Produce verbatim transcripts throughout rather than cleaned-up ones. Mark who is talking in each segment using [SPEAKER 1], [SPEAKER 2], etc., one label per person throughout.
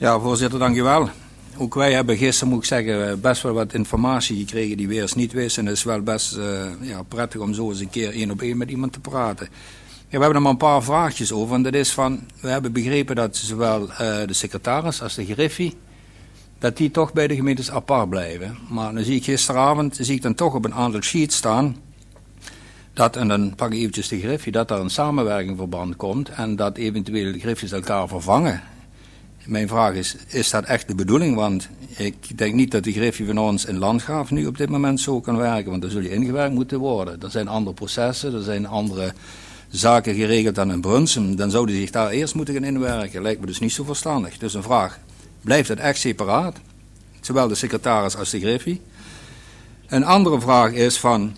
[SPEAKER 1] Ja, voorzitter, dankjewel. Ook wij hebben gisteren, moet ik zeggen, best wel wat informatie gekregen die we eerst niet wisten. En het is wel best uh, ja, prettig om zo eens een keer één op één met iemand te praten. Ja, we hebben er maar een paar vraagjes over. En dat is van, we hebben begrepen dat zowel uh, de secretaris als de griffie, dat die toch bij de gemeentes apart blijven. Maar dan zie ik gisteravond, zie ik dan toch op een aantal sheets staan, dat, en dan pak ik eventjes de griffie, dat er een samenwerkingverband komt en dat eventueel de griffies elkaar vervangen. Mijn vraag is, is dat echt de bedoeling? Want ik denk niet dat de griffie van ons in Landgraaf nu op dit moment zo kan werken, want dan zul je ingewerkt moeten worden. Er zijn andere processen, er zijn andere zaken geregeld dan in Brunsum. Dan zou die zich daar eerst moeten gaan inwerken. Lijkt me dus niet zo verstandig. Dus een vraag, blijft het echt separaat? Zowel de secretaris als de griffie. Een andere vraag is van,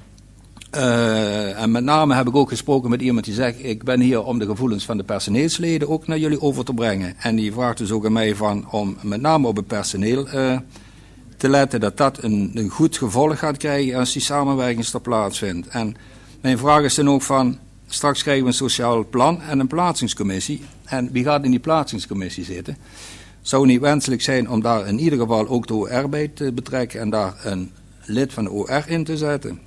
[SPEAKER 1] uh, en met name heb ik ook gesproken met iemand die zegt, ik ben hier om de gevoelens van de personeelsleden ook naar jullie over te brengen. En die vraagt dus ook aan mij van, om met name op het personeel uh, te letten, dat dat een, een goed gevolg gaat krijgen als die samenwerking er plaatsvindt. En mijn vraag is dan ook van, straks krijgen we een sociaal plan en een plaatsingscommissie. En wie gaat in die plaatsingscommissie zitten? Zou het niet wenselijk zijn om daar in ieder geval ook de O R bij te betrekken en daar een lid van de O R in te zetten?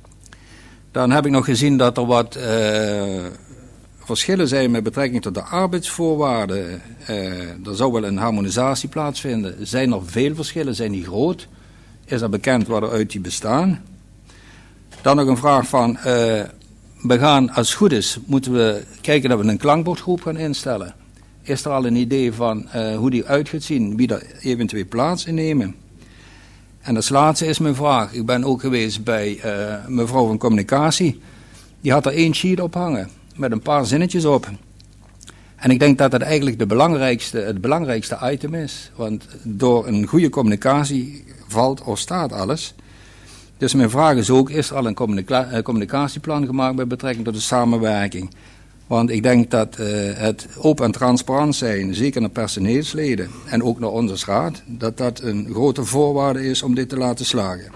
[SPEAKER 1] Dan heb ik nog gezien dat er wat uh, verschillen zijn met betrekking tot de arbeidsvoorwaarden. Uh, er zou wel een harmonisatie plaatsvinden. Zijn er veel verschillen? Zijn die groot? Is er bekend wat er uit die bestaan? Dan nog een vraag van, uh, we gaan, als het goed is, moeten we kijken dat we een klankbordgroep gaan instellen. Is er al een idee van uh, hoe die uit gaat zien, wie er eventueel plaats in nemen? En als laatste is mijn vraag. Ik ben ook geweest bij uh, mevrouw van Communicatie. Die had er één sheet op hangen, met een paar zinnetjes op. En ik denk dat dat eigenlijk de belangrijkste, het belangrijkste item is. Want door een goede communicatie valt of staat alles. Dus mijn vraag is ook, is er al een communica- communicatieplan gemaakt met betrekking tot de samenwerking? Want ik denk dat uh, het open en transparant zijn, zeker naar personeelsleden en ook naar onze raad, dat dat een grote voorwaarde is om dit te laten slagen.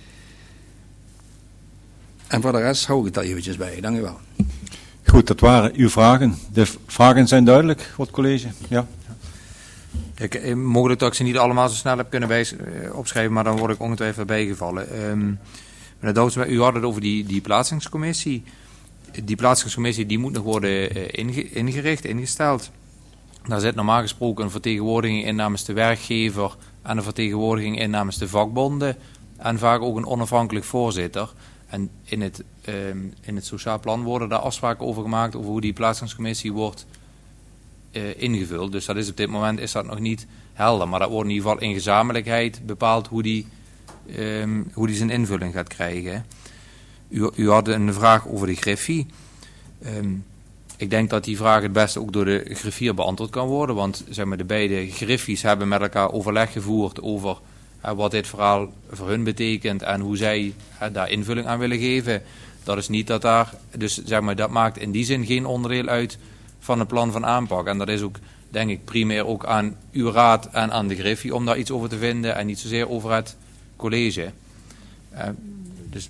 [SPEAKER 1] En voor de rest hou ik het daar eventjes bij. Dank u wel.
[SPEAKER 2] Goed, dat waren uw vragen. De vragen zijn duidelijk voor het college. Ja.
[SPEAKER 3] Ik, mogelijk dat ik ze niet allemaal zo snel heb kunnen bij, uh, opschrijven, maar dan word ik ongetwijfeld bijgevallen. Um, meneer Douwsma, u had het over die, die plaatsingscommissie. Die plaatsingscommissie die moet nog worden uh, inge, ingericht, ingesteld. Daar zit normaal gesproken een vertegenwoordiging in namens de werkgever en een vertegenwoordiging in namens de vakbonden en vaak ook een onafhankelijk voorzitter. En in het, um, in het sociaal plan worden daar afspraken over gemaakt over hoe die plaatsingscommissie wordt uh, ingevuld. Dus dat is op dit moment is dat nog niet helder. Maar dat wordt in ieder geval in gezamenlijkheid bepaald hoe die, um, hoe die zijn invulling gaat krijgen. U, u had een vraag over de griffie. Um, ik denk dat die vraag het beste ook door de griffier beantwoord kan worden. Want zeg maar, de beide griffies hebben met elkaar overleg gevoerd over uh, wat dit verhaal voor hun betekent en hoe zij uh, daar invulling aan willen geven. Dat is niet dat daar, dus zeg maar, dat maakt in die zin geen onderdeel uit van het plan van aanpak. En dat is ook, denk ik, primair ook aan uw raad en aan de griffie om daar iets over te vinden en niet zozeer over het college. Uh, dus...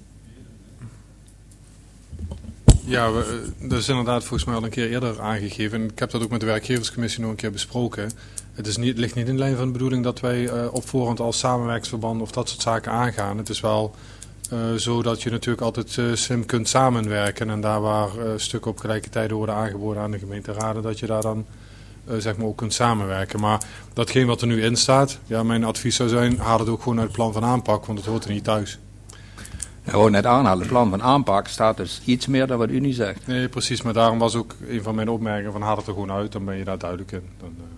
[SPEAKER 4] Ja, we, dat is inderdaad volgens mij al een keer eerder aangegeven. En ik heb dat ook met de werkgeverscommissie nog een keer besproken. Het, is niet, het ligt niet in lijn van de bedoeling dat wij uh, op voorhand als samenwerkingsverband of dat soort zaken aangaan. Het is wel uh, zo dat je natuurlijk altijd uh, slim kunt samenwerken. En daar waar uh, stukken op gelijke tijden worden aangeboden aan de gemeenteraden, dat je daar dan uh, zeg maar ook kunt samenwerken. Maar datgene wat er nu in staat, ja, mijn advies zou zijn, haal het ook gewoon uit het plan van aanpak, want het hoort er niet thuis.
[SPEAKER 1] Gewoon net aanhalen, het plan van aanpak staat dus iets meer dan wat u nu zegt.
[SPEAKER 4] Nee, precies, maar daarom was ook een van mijn opmerkingen van haal het er gewoon uit, dan ben je daar duidelijk in. Dan, uh...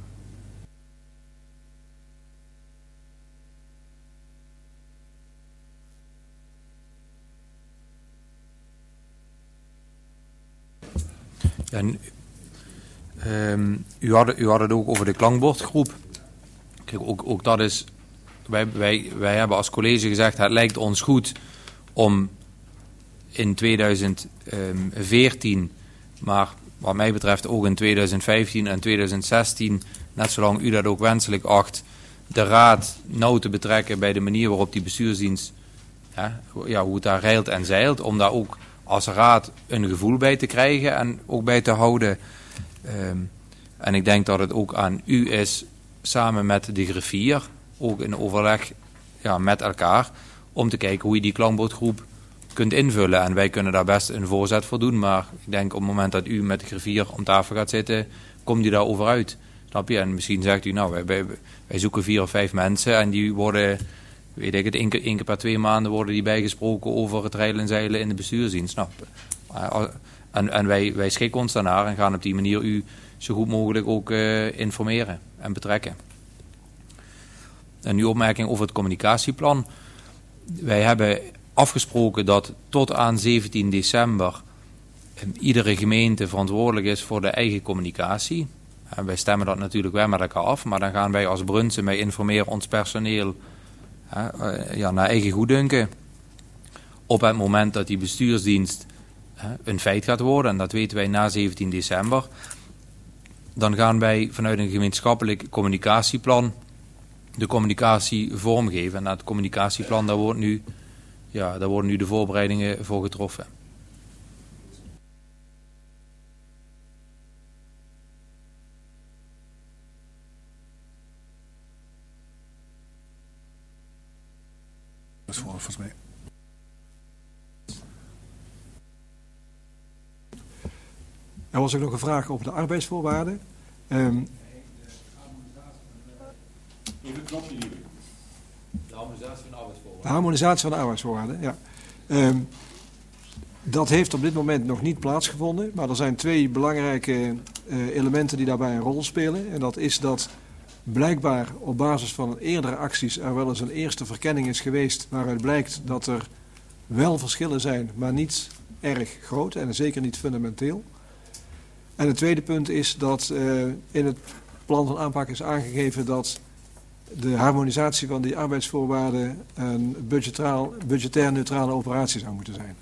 [SPEAKER 3] Ja, um, u, had, u had het ook over de klankbordgroep. Kijk, ook, ook dat is, wij, wij, wij hebben als college gezegd, het lijkt ons goed om in tweeduizend veertien, maar wat mij betreft ook in tweeduizend vijftien en tweeduizend zestien, net zolang u dat ook wenselijk acht, de raad nauw te betrekken bij de manier waarop die bestuursdienst, ja, ja, hoe het daar reilt en zeilt, om daar ook als raad een gevoel bij te krijgen en ook bij te houden. Um, en ik denk dat het ook aan u is samen met de griffier, ook in overleg ja, met elkaar, om te kijken hoe je die klankbordgroep kunt invullen. En wij kunnen daar best een voorzet voor doen, maar ik denk op het moment dat u met de griffier om tafel gaat zitten, komt die daarover uit. Snap je? En misschien zegt u, nou, wij, wij, wij zoeken vier of vijf mensen en die worden, weet ik het, één keer, één keer per twee maanden worden die bijgesproken over het rijden en zeilen in de bestuursdienst. Nou, en en wij, wij schikken ons daarnaar en gaan op die manier u zo goed mogelijk ook uh, informeren en betrekken. En uw opmerking over het communicatieplan. Wij hebben afgesproken dat tot aan zeventien december iedere gemeente verantwoordelijk is voor de eigen communicatie. En wij stemmen dat natuurlijk wel met elkaar af, maar dan gaan wij als Brunssum, wij informeren ons personeel uh, uh, ja, naar eigen goeddunken. Op het moment dat die bestuursdienst uh, een feit gaat worden, en dat weten wij na zeventien december, dan gaan wij vanuit een gemeenschappelijk communicatieplan de communicatie vormgeven. En dat communicatieplan, daar, wordt nu, ja, daar worden nu de voorbereidingen voor getroffen.
[SPEAKER 5] Dat is voor volgens mij. Er was ook nog een vraag over de arbeidsvoorwaarden. Um,
[SPEAKER 3] De harmonisatie van de arbeidsvoorwaarden.
[SPEAKER 5] De harmonisatie van de arbeidsvoorwaarden, ja. Um, dat heeft op dit moment nog niet plaatsgevonden, maar er zijn twee belangrijke uh, elementen die daarbij een rol spelen. En dat is dat blijkbaar op basis van eerdere acties er wel eens een eerste verkenning is geweest waaruit blijkt dat er wel verschillen zijn, maar niet erg groot en zeker niet fundamenteel. En het tweede punt is dat uh, in het plan van aanpak is aangegeven dat de harmonisatie van die arbeidsvoorwaarden een budgetair neutrale operatie zou moeten zijn.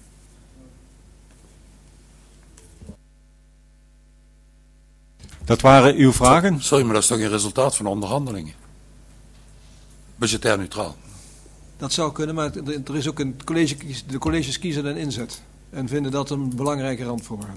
[SPEAKER 2] Dat waren uw vragen?
[SPEAKER 6] Sorry, maar dat is toch een resultaat van de onderhandelingen? Budgetair neutraal.
[SPEAKER 5] Dat zou kunnen, maar er is ook een college, de colleges kiezen een inzet en vinden dat een belangrijke randvoorwaarde.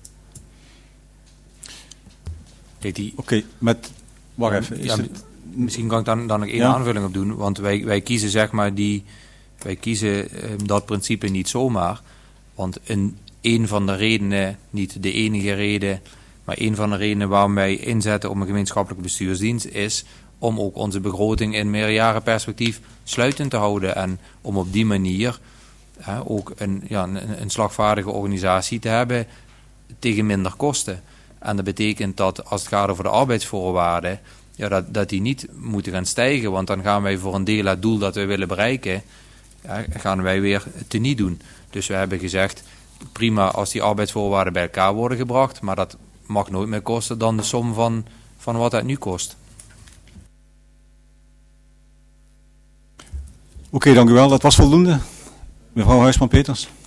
[SPEAKER 3] Oké,
[SPEAKER 2] okay, met... Wacht even. Is
[SPEAKER 3] ja,
[SPEAKER 2] het...
[SPEAKER 3] Misschien kan ik dan, dan nog één ja. aanvulling op doen. Want wij, wij kiezen zeg maar die... Wij kiezen eh, dat principe niet zomaar. Want een, een van de redenen, niet de enige reden... maar een van de redenen waarom wij inzetten op een gemeenschappelijke bestuursdienst... is om ook onze begroting in meerjarenperspectief sluitend te houden. En om op die manier eh, ook een, ja, een, een slagvaardige organisatie te hebben tegen minder kosten. En dat betekent dat als het gaat over de arbeidsvoorwaarden... Ja, dat, dat die niet moeten gaan stijgen. Want dan gaan wij voor een deel het doel dat we willen bereiken... Ja, gaan wij weer teniet doen. Dus we hebben gezegd... prima als die arbeidsvoorwaarden bij elkaar worden gebracht... maar dat mag nooit meer kosten dan de som van, van wat het nu kost.
[SPEAKER 2] Oké, okay, dank u wel. Dat was voldoende. Mevrouw Huisman-Peters.